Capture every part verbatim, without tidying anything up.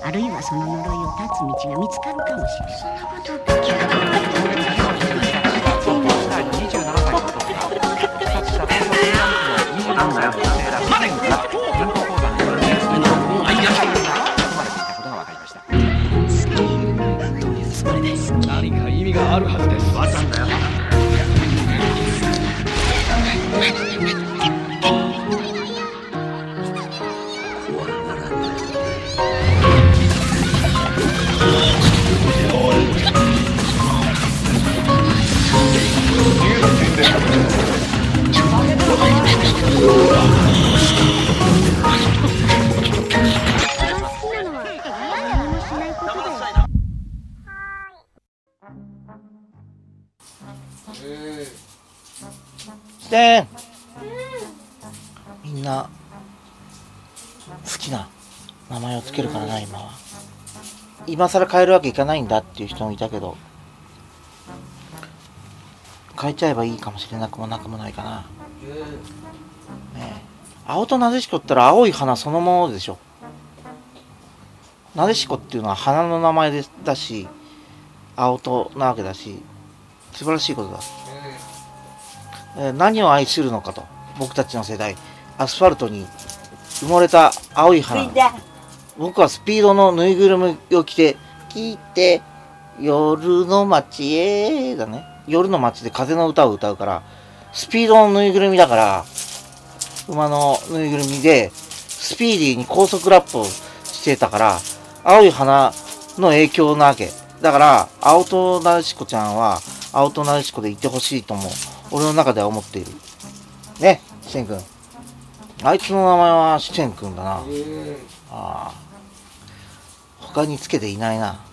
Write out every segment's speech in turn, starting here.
あるいはその呪いを断つ道が見つかるかもしれない。そんなこと聞かなかった。 何か意味があるはずです。わかんだよ。 でみんな好きな名前をつけるからな。今は今更変えるわけいかないんだっていう人もいたけど、変えちゃえばいいかもしれなくもなくもないかな、ねえ。青となでしこって言ったら青い花そのものでしょ。なでしこっていうのは花の名前でだし、青となわけだし、素晴らしいことだ。えー、何を愛するのかと、僕たちの世代、アスファルトに埋もれた青い花。僕はスピードのぬいぐるみを着て、聞いて夜の街へだね。夜の街で風の歌を歌うから、スピードのぬいぐるみだから、馬のぬいぐるみでスピーディーに高速ラップをしてたから、青い花の影響なわけだから、青となでしこちゃんは青となでしこでいてほしいとも俺の中では思っているね。シテン君、あいつの名前はシテン君だな。ああ、他につけていないな。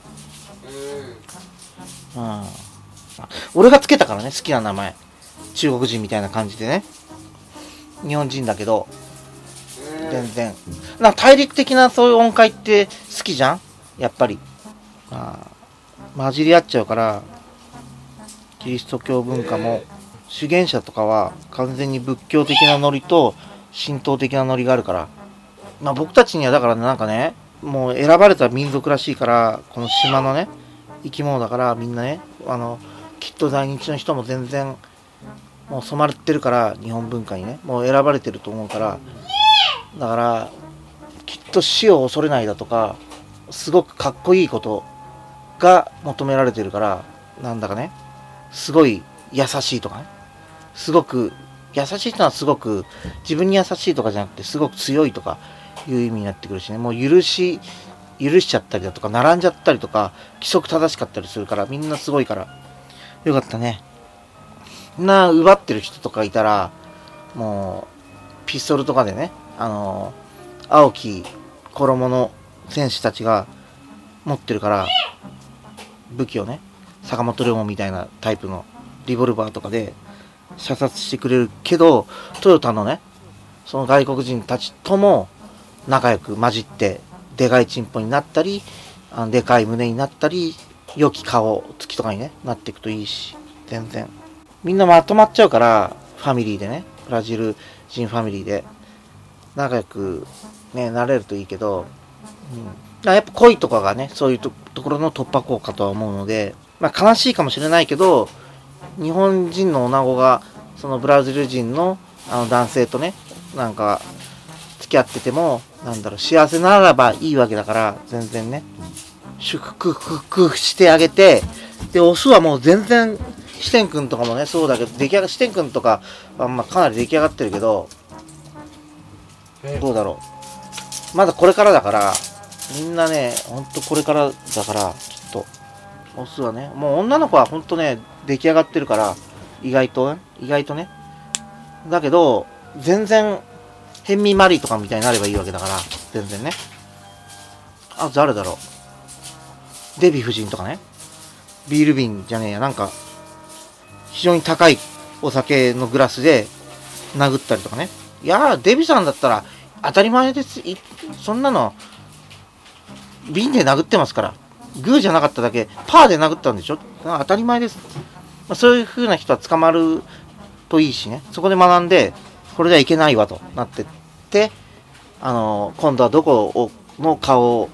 うん、俺がつけたからね、好きな名前。中国人みたいな感じでね、日本人だけど全然なんか大陸的なそういう音階って好きじゃんやっぱり。あ混じり合っちゃうから、キリスト教文化も修験者とかは完全に仏教的なノリと神道的なノリがあるから、まあ僕たちにはだからなんかね、もう選ばれた民族らしいから、この島のね生き物だから、みんなね、あのきっと在日の人も全然もう染まってるから、日本文化にねもう選ばれてると思うから、だからきっと死を恐れないだとか、すごくかっこいいことが求められてるから、なんだかね、すごい優しいとかね、すごく優しいってのはすごく自分に優しいとかじゃなくて、すごく強いとかいう意味になってくるしね、もう許し許しちゃったりだとか、並んじゃったりとか、規則正しかったりするから、みんなすごいからよかったね。な奪ってる人とかいたら、もうピストルとかでね、あの青き衣の戦士たちが持ってるから、武器をね、坂本龍馬みたいなタイプのリボルバーとかで射殺してくれるけど、トヨタのねその外国人たちとも仲良く混じって、でかいチンポになったり、あのでかい胸になったり、良き顔つきとかにねなっていくといいし、全然みんなまとまっちゃうから、ファミリーでね、ブラジル人ファミリーで仲良くねなれるといいけど、うん、やっぱ恋とかがね、そういう と, ところの突破口かとは思うので、まあ悲しいかもしれないけど、日本人の女子がそのブラジル人のあの男性とねなんか付き合ってても、なんだろう、幸せならばいいわけだから、全然ね祝福してあげて、でオスはもう全然、シテン君とかもねそうだけど、出来上がシテン君とかはまあかなり出来上がってるけど、どうだろう、まだこれからだから、みんなねほんとこれからだから、きっとオスはね、もう女の子はほんとね出来上がってるから、意外とね意外とねだけど、全然ヘンミーマリーとかみたいになればいいわけだから、全然ね。あ、誰だろう、デヴィ夫人とかね、ビール瓶じゃねえや、なんか非常に高いお酒のグラスで殴ったりとかね。いやー、デヴィさんだったら当たり前です。そんなの瓶で殴ってますから、グーじゃなかっただけパーで殴ったんでしょ、当たり前です。まあ、そういう風な人は捕まるといいしね、そこで学んで、これじゃいけないわとなってって、あのー、今度はどこの顔を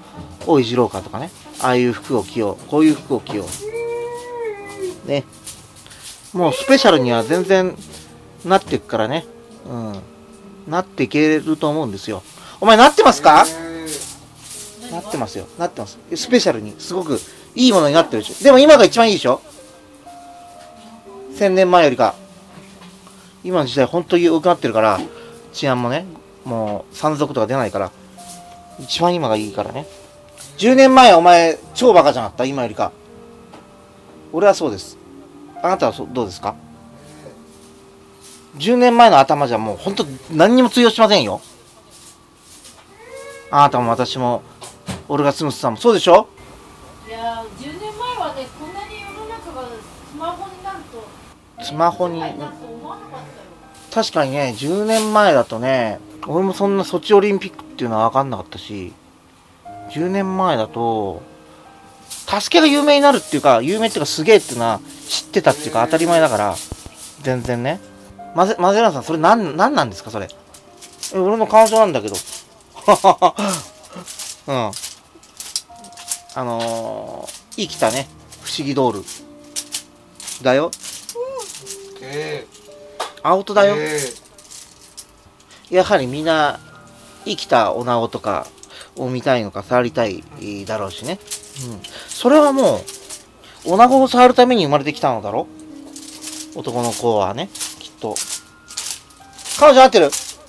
大井二郎かとかね、ああいう服を着よう、こういう服を着よう。ね。もうスペシャルには全然なっていくからね。うん。なっていけると思うんですよ。お前なってますか？なってますよ。なってます。スペシャルに、すごくいいものになってるでしょ。でも今が一番いいでしょ？千年前よりか。今の時代本当に良くなってるから、治安もね、もう山賊とか出ないから、一番今がいいからね。じゅうねんまえはお前超バカじゃなかった？今よりか。俺はそうです。あなたはそどうですか？じゅうねんまえの頭じゃもう本当何にも通用しませんよ。あなたも私も俺が住むさんもそうでしょ？ いやーじゅうねんまえはね、こんなに世の中がスマホになると、 スマホに世界になると思わなかったよ。 確かにね、じゅうねんまえだとね、俺もそんなソチオリンピックっていうのは分かんなかったし、じゅうねんまえだと助けが有名になるっていうか、有名っていうかすげえっていうのは知ってたっていうか当たり前だから、全然ね。マゼマゼランさん、それなんなんなんですかそれ？え、俺の彼女なんだけど。うん。あのー、生きたね、不思議ドール。だよ。 えアウトだよ。 えやはりみんな、生きた女子とかを見たいのか触りたいだろうしね。うん。それはもう、女子を触るために生まれてきたのだろ？男の子はね、きっと。彼女合ってる？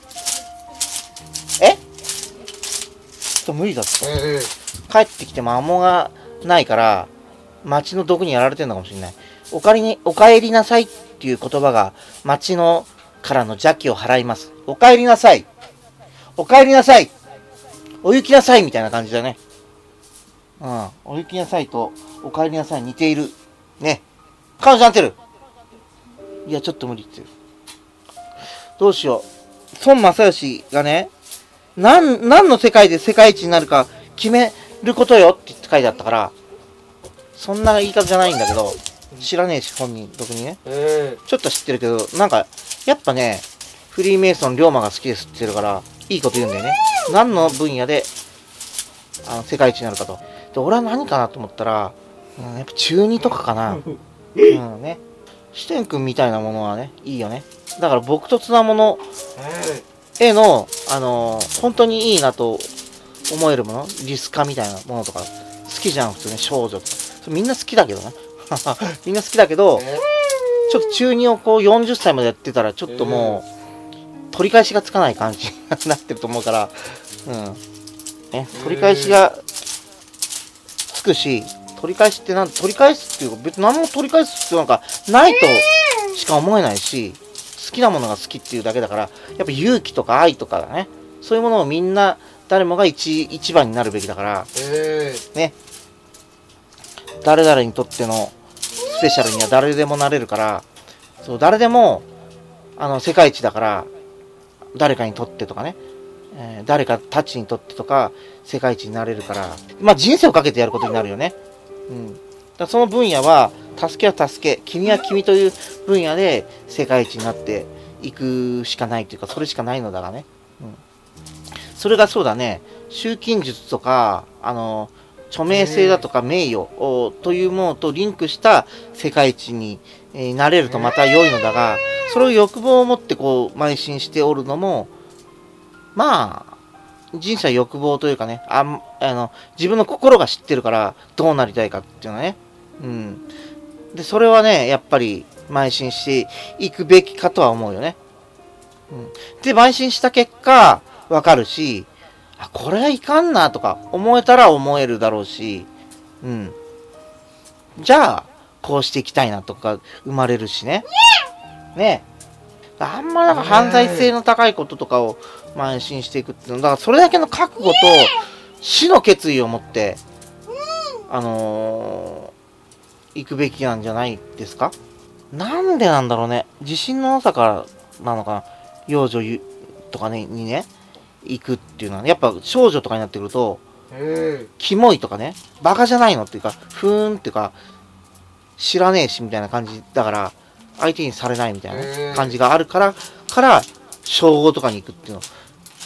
え？ちょっと無理だって。 え帰ってきてもアモがないから、街の毒にやられてるのかもしれない。おかえりに、お帰りなさいっていう言葉が街のからの邪気を払います。お帰りなさい。お帰りなさい。お行きなさいみたいな感じだね。うん。お行きなさいとお帰りなさい似ている。ね。彼女合ってる？いや、ちょっと無理っていう。どうしよう。孫正義がね、なん、何の世界で世界一になるか決めることよって書いてあったから、そんな言い方じゃないんだけど、知らねえし、本人、特にね。 えちょっと知ってるけど、なんか、やっぱね、フリーメイソン、龍馬が好きですって言ってるから、いいこと言うんだよね。何の分野で、あの、世界一になるかと。で、俺は何かなと思ったら、うん、やっぱ中二とかかな。うんね。シテン君みたいなものはね、いいよね。だから、朴突なものへの、あのー、本当にいいなと思えるもの、リスカみたいなものとか、好きじゃん、普通ね、少女とか。それみんな好きだけどね。みんな好きだけど、ちょっと中二をこうよんじゅっさいまでやってたら、ちょっともう、取り返しがつかない感じになってると思うから、うん。ね、取り返しがつくし、取り返しってなん、取り返すっていうか、別に何も取り返すっていうなんか、ないとしか思えないし、好きなものが好きっていうだけだから、やっぱ勇気とか愛とかだね。そういうものをみんな、誰もが一、一番になるべきだから、 えね。誰々にとってのスペシャルには誰でもなれるから、そう、誰でも、あの、世界一だから、誰かにとってとかね、えー、誰かたちにとってとか、世界一になれるから、まあ人生をかけてやることになるよね。うん。だからその分野は、助けは助け、君は君という分野で世界一になっていくしかないというか、それしかないのだがね。うん。それがそうだね、集金術とか、あの、著名性だとか名誉というものとリンクした世界一になれるとまた良いのだが、それを欲望を持ってこう邁進しておるのも、まあ、人生は欲望というかね、ああの自分の心が知ってるからどうなりたいかっていうのはね、うん。で、それはね、やっぱり邁進していくべきかとは思うよね。うん、で、邁進した結果、わかるし、あ、これはいかんなとか思えたら思えるだろうし、うん。じゃあ、こうしていきたいなとか生まれるしね。ねえ。あんまなんか犯罪性の高いこととかを邁進していくっていうの、だからそれだけの覚悟と死の決意を持って、あのー、行くべきなんじゃないですか？なんでなんだろうね。自信のなさからなのかな。幼女とかね、にね、行くっていうのはね、やっぱ少女とかになってくると、キモいとかね、バカじゃないのっていうか、ふーんっていうか、知らねえしみたいな感じだから、相手にされないみたいな、ね、感じがあるから、から、称号とかに行くっていうの。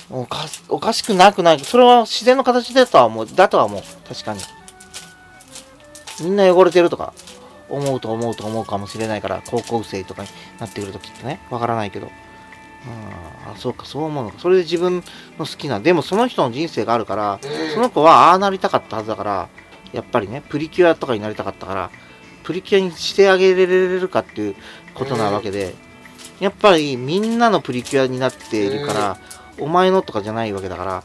おかおかしくなくない。それは自然の形だとは思う。だとは思う。確かに。みんな汚れてるとか思うと思うと思うかもしれないから、高校生とかになってくるときってね、わからないけど。うん、あ、そうか、そう思うのか。それで自分の好きな、でもその人の人生があるから、その子はああなりたかったはずだから、やっぱりね、プリキュアとかになりたかったから、プリキュアにしてあげれるかっていうことなわけで、やっぱりみんなのプリキュアになっているから、お前のとかじゃないわけだから、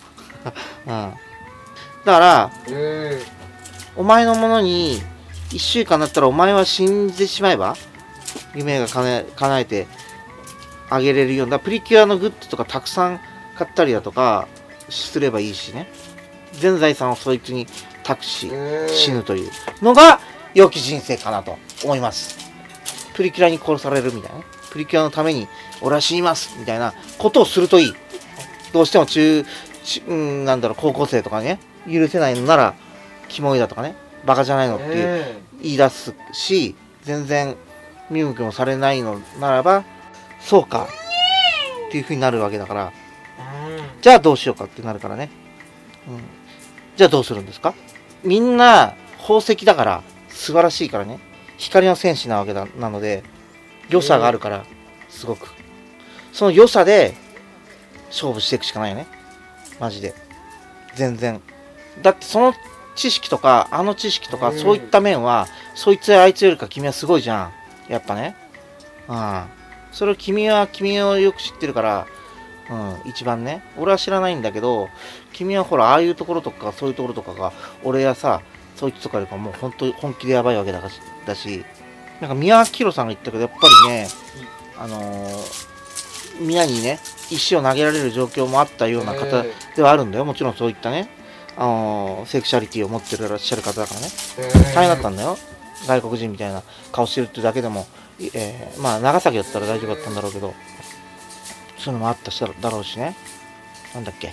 うん。だから、お前のものにいっしゅうかんだったらお前は死んでしまえば、夢が叶え、叶えてあげれるような、プリキュアのグッズとかたくさん買ったりだとかすればいいしね。全財産をそいつに託し、死ぬというのが良き人生かなと思います。プリキュアに殺されるみたいなね。プリキュアのために俺は死にますみたいなことをするといい。どうしても中、中うん、なんだろう、高校生とかね、許せないのなら、キモいだとかね、バカじゃないのっていう言い出すし、全然見向きもされないのならば、そうかっていう風になるわけだから、じゃあどうしようかってなるからね。うん、じゃあどうするんですか？みんな宝石だから素晴らしいからね。光の戦士なわけだなので、良さがあるからすごく。その良さで勝負していくしかないよね。マジで。全然。だってその知識とか、あの知識とか、そういった面は、そいつやあいつよりか君はすごいじゃん。やっぱね。うん。それを君は、君をよく知ってるから、うん、一番ね。俺は知らないんだけど、君はほら、ああいうところとか、そういうところとかが、俺やさ、そいつとかよりかもう本当に本気でやばいわけだだし、なんか宮脇宏さんが言ったけど、やっぱりね、あのー、宮にね、石を投げられる状況もあったような方ではあるんだよ。もちろんそういったね、あのー、セクシャリティを持ってらっしゃる方だからね。大変だったんだよ。外国人みたいな顔してるってだけでも、えー、まあ長崎だったら大丈夫だったんだろうけど、そういうのもあったしだろうしね。なんだっけ。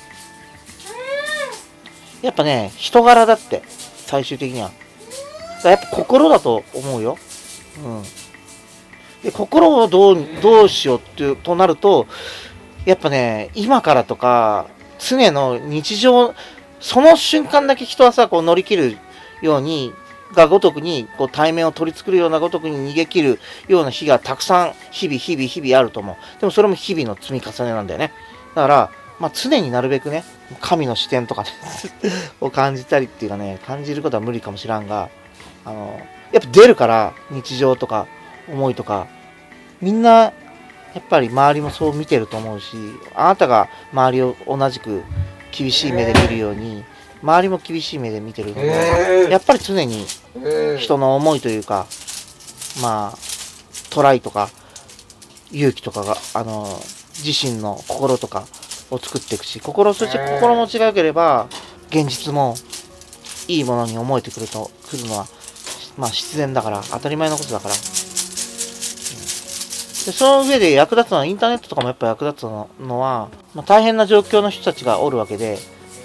やっぱね、人柄だって、最終的には。だからやっぱ心だと思うよ。うん。で、心をどう、どうしようっていう、となると、やっぱね、今からとか、常の日常、その瞬間だけ人はさ、こう乗り切るように、がごとくに、こう対面を取り作るようなごとくに逃げ切るような日がたくさん、日々、日々、日々あると思う。でもそれも日々の積み重ねなんだよね。だから、まあ常になるべくね、神の視点とか、ね、を感じたりっていうかね、感じることは無理かもしらんが、あの、やっぱ出るから、日常とか、思いとか、みんな、やっぱり周りもそう見てると思うし、あなたが周りを同じく厳しい目で見るように、周りも厳しい目で見てるので、やっぱり常に人の思いというか、まあ、トライとか、勇気とかが、あの、自身の心とかを作っていくし、心、そして心持ちが良ければ、現実もいいものに思えてくると、くるのは、まあ必然だから、当たり前のことだから。うん、でその上で役立つのは、インターネットとかもやっぱ役立つのは、まあ、大変な状況の人たちがおるわけで、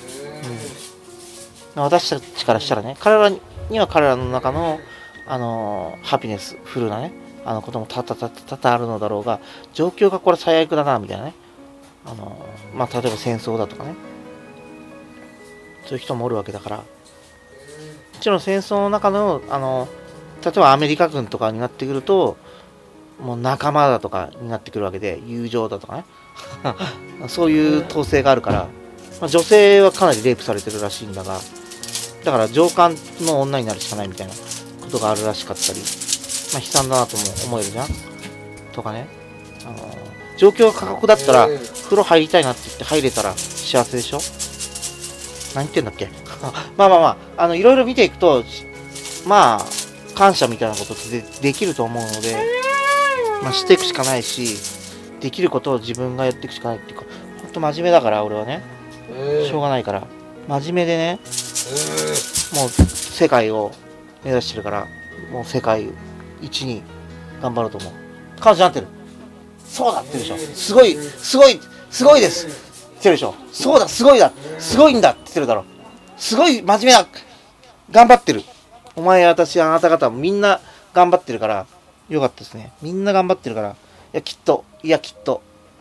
うん、私たちからしたらね、彼らには彼らの中の、あのー、ハピネス、フルなね、あのこともたたたたたたあるのだろうが、状況がこれ最悪だな、みたいなね。あのー、まあ、例えば戦争だとかね。そういう人もおるわけだから。もちろん戦争の中の、あのー、例えばアメリカ軍とかになってくると、もう仲間だとかになってくるわけで、友情だとかね。そういう統制があるから、まあ、女性はかなりレイプされてるらしいんだが、だから上官の女になるしかないみたいなことがあるらしかったり、まあ、悲惨だなとも思えるじゃんとかね。あのー、状況が過酷だったら、風呂入りたいなって言って入れたら幸せでしょ。何言ってんだっけまあまあまあ、あの、いろいろ見ていくと、まあ、感謝みたいなことって で, できると思うので、まあ、していくしかないし、できることを自分がやっていくしかないっていうか、ほんと真面目だから、俺はね。しょうがないから。真面目でね、もう世界を目指してるから、もう世界一に頑張ろうと思う。彼女なってる。そうだって言うでしょ。すごい、すごい、すごいですって言ってるでしょ。そうだ、すごいだ、すごいんだって言ってるだろ。すごい真面目だ。頑張ってる。お前、私、あなた方もみんな頑張ってるから、よかったですね。みんな頑張ってるから、いや、きっと、いや、きっと、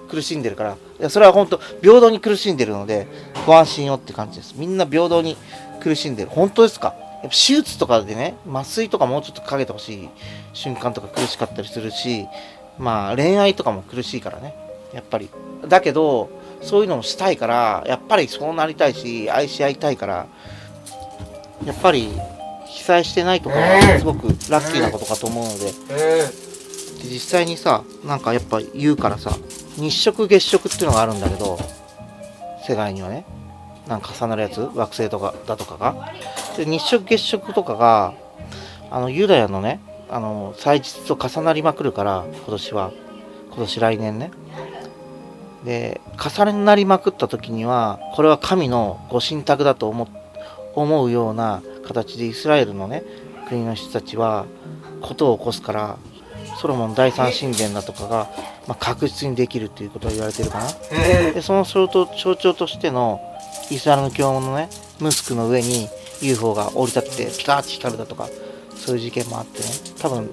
苦しんでるから、いやそれは本当平等に苦しんでるのでご安心をって感じです。みんな平等に苦しんでる。本当ですか？やっぱ手術とかでね、麻酔とかもうちょっとかけてほしい瞬間とか苦しかったりするし、まあ恋愛とかも苦しいからね、やっぱり。だけどそういうのもしたいから、やっぱりそうなりたいし、愛し合いたいから、やっぱり被災してないとかはすごくラッキーなことかと思うので、で実際にさ、なんかやっぱ言うからさ、日食月食っていうのがあるんだけど、世界にはね、なんか重なるやつ、惑星とかだとかが、で日食月食とかがあのユダヤのね、あの祭日と重なりまくるから、今年は今年来年ね、で重なりまくった時にはこれは神のご神託だと思思うような形でイスラエルのね国の人たちはことを起こすから、ソロモン第三神殿だとかが、まあ、確実にできるっていうことが言われてるかな。でその象徴象徴としてのイスラムの教のねムスクの上に ユーフォー が降り立ってピカーッと光るだとか、そういう事件もあってね、多分、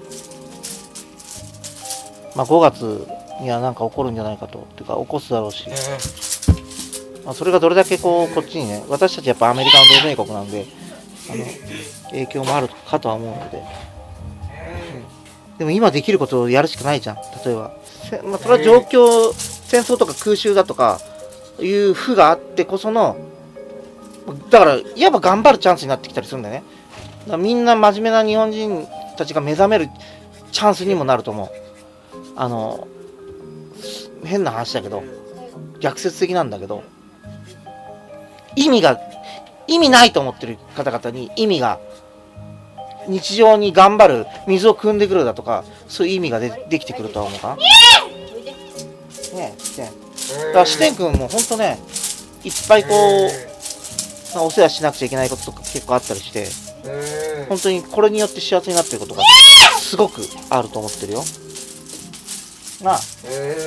まあ、ごがつにはなんか起こるんじゃないかと、っていうか起こすだろうし、まあ、それがどれだけこうこっちにね、私たちやっぱアメリカの同盟国なんで、あの影響もあるかとは思うので、うん、でも今できることをやるしかないじゃん。例えば、まあ、それは状況、戦争とか空襲だとかいう負があってこその、だからいわば頑張るチャンスになってきたりするんだよね。だからみんな真面目な日本人たちが目覚めるチャンスにもなると思う。あの変な話だけど、逆説的なんだけど、意味が意味ないと思ってる方々に意味が、日常に頑張る、水を汲んでくるだとか、そういう意味が で, できてくるとは思うかな。ねえ、視点。だから視点君も本当ね、いっぱいこうお世話しなくちゃいけないこととか結構あったりして、本当にこれによって幸せになってることがすごくあると思ってるよ。なあ。